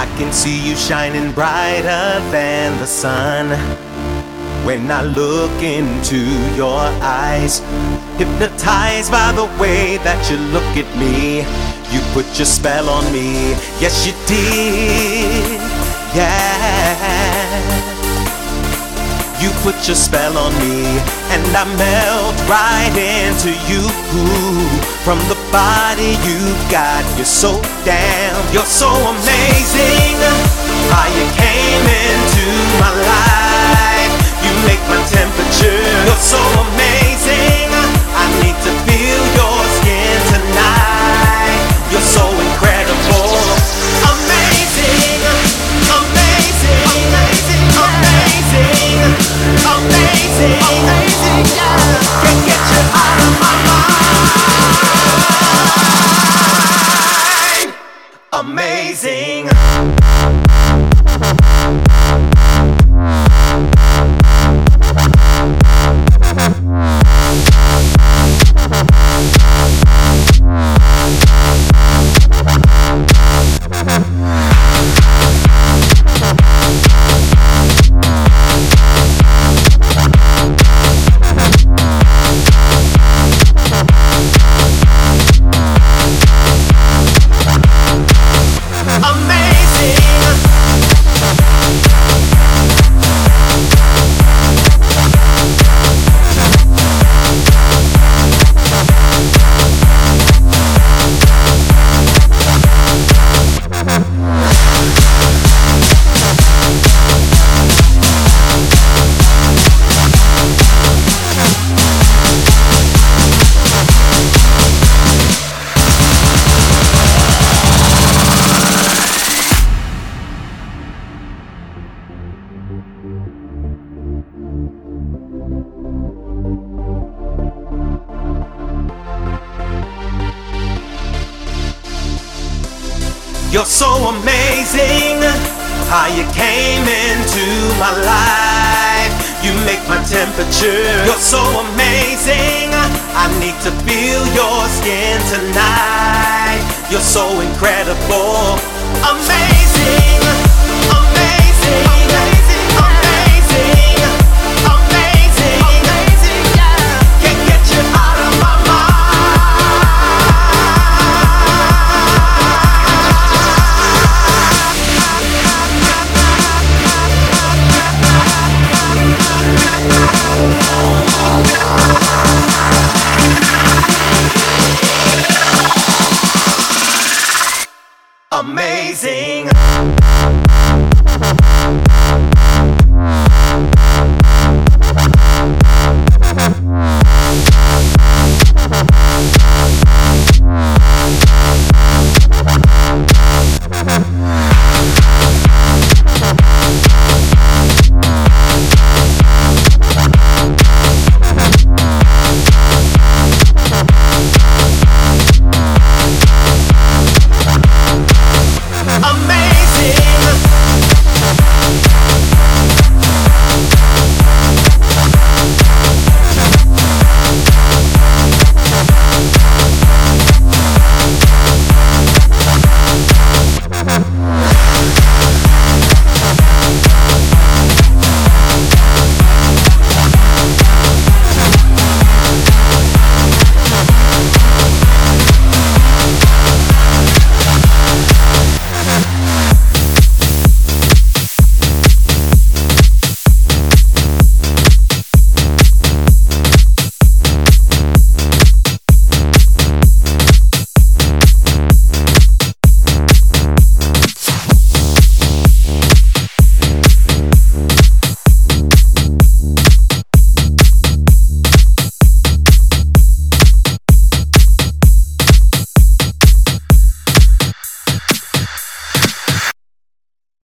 I can see you shining brighter than the sun. When I look into your eyes, hypnotized by the way that you look at me, you put your spell on me. Yes, you did. Yeah. You put your spell on me, and I melt right into you. From the body you've got, you're so amazing. How you came into my life, you make my temperature. You're so amazing. I need to feel your skin tonight. You're so incredible. Amazing, amazing, amazing, amazing, amazing, amazing, yeah. Can't get you out of my mind. Amazing. You're so amazing, how you came into my life. You make my temperature. You're so amazing. I need to feel your skin tonight. You're so incredible. Amazing, amazing, amazing, amazing, amazing, amazing, yeah. Can't get you out of my mind. Amazing.